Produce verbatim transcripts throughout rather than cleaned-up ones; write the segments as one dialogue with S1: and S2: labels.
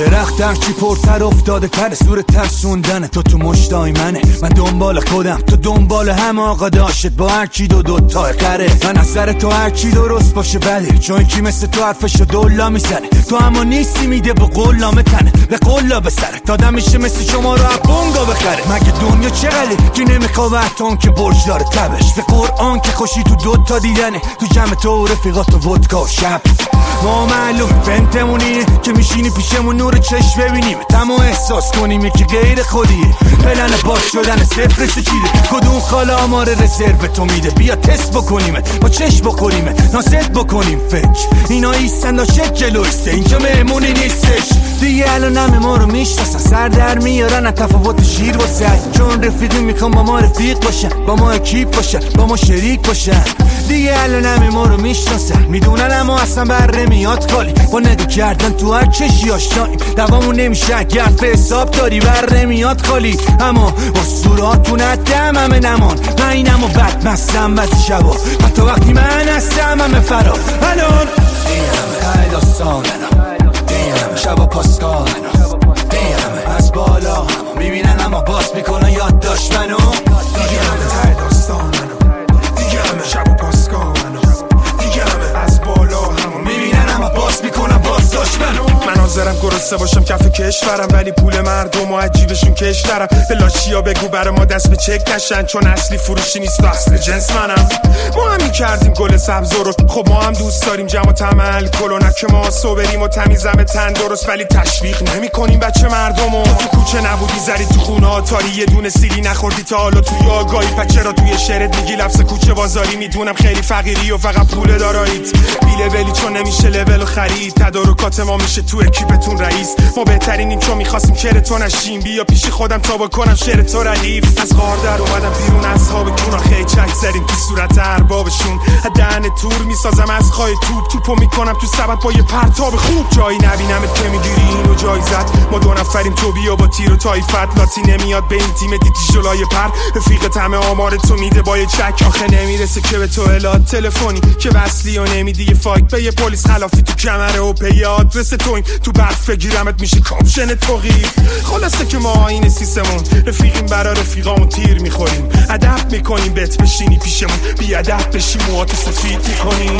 S1: درخت هرچی پرتر افتاده تر سور ترسوندنه. تو تو مشتای منه، من دنبال خودم، تو دنبال هم. آقا داشت با هرچی دو دو تا قره. من از سر تو هرچی درست باشه بده، چون کی مثل تو حرفشو دولا میزنه. تو اما نیستی میده به قولامه تنه، به قولا به سرت آدم میشه مثل شما رو بونگا بخره. مگه دنیا چقدره که نمیخواه وقتان که برج داره تبش. به قرآن که خوشی تو دوتا دیدنه، تو جمع تو رفیقات و ودکا و شب. ما معلوم بنتمونیه که میشینی پیشمون نور چشم ببینیم تمام احساس کنیم که غیر خودیه. پلن باز شدن صفرش چیده، کدوم خاله آمار رزرو تو میده. بیا تست بکنیمت، با چشم بخوریمت، ناست بکنیم فکر. اینا ایستن داشت جلویسته، اینجا مهمونی نیستش دیگه. الان همه ما رو میشناسن، سر در میارن از تفاوت شیر و سگ. چون رفیقی میخوام با ما رفیق باشن، با ما اکیپ باشن، با ما شریک باشن. دیگه الان همه ما رو میشناسن، میدونن اما اصلا بر نمیاد خالی. با نگاه کردن تو هر چشی آشناییم، دوامون نمیشه گرد به حساب داری بر نمیاد خالی. اما با صوراتون دم همه نمان، من اینم و بد مستم بعضی شبا، حتی وقتی من هستم همه فرار. الان دیم های داستان دیم شبا پاسکال دیم از بالا همو میبینن اما باز میکنن یاد داشت منو. دیم های داستان دیم شبا پاسکال دیم از بالا همو میبینن اما باز میکنن باز داشت منو.
S2: من حاضرم گرسنه باشم کف کشورم، ولی پول مردم و عجیبشون کش دارم. به لاشیا بگو برا ما دست به چک نشن، چون اصلی فروشی نیست و اصل جنس منم. ما هم میکردیم گل سبز رو، خب ما هم دوست داریم جمع و طعم الکل و نه که ما صبریم و تمیزم تن درست، ولی تشویق نمی کنیم بچه مردمو. تو کوچه نبودی زری تو خونه آتاری، یه دونه سیلی نخوردی تا حالا توی آگاهی. پس چرا توی شعرت میگی لفظ کوچه بازاری؟ میدونم خیلی فقیری و فقط پول دارایید بی لولی، چون نمیشه لول خرید. تدارکات ما میشه تو اکیپتون رئیس، ما بهترینیم چون میخواستیم شعر تو نشیم. بیا پیش خودم تا بکنم شعر تو ردیف. از غار در اومدم بیرون اصحاب کونا، خیلی چک زدیم تو صورت اربابشون. دهن تور میسازم از خواهی توپ توپو میکنم تو سبد با یه پرتاب خوب. جایی نبینمت که میگیری اینو جایزت، ما دو نفریم تو بیا با تیر و تایفت. لاتی نمیاد به این تیم دیدی جلای پر، رفیقت همه آمار تو میده با یه چک. آخه نمیرسه که به تو اطلاعات تلفنی که وصلی و نمیدی یه فایت به یه پلیس خلافی تو کمره و پی آدرس تویم. تو برف بگیرمت میشه کامشن توقیف. خلاصه که ما این سیسمون رفیقیم برا رفیقامون تیر میخوریم. ادب میکنیم بت بشینی پیشمون، بی ادب بشی موهاتو سفید میکنیم.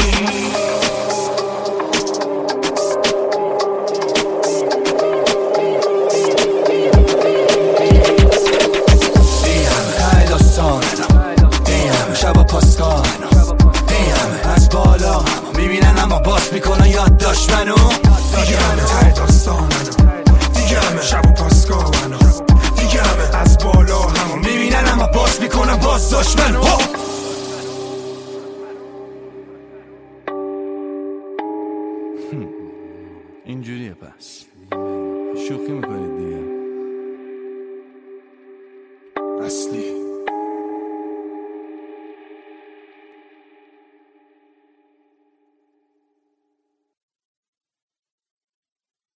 S1: شبا پاسکال دیم از بالا همو میبینن اما باز میکنن یاد داشت منو. دیگه همه ته داستان منو، دیگه همه شبا پاسکال منو، دیگه همه از بالا همو میبینن اما باز میکنن باز داشت منو. اینجوریه پس.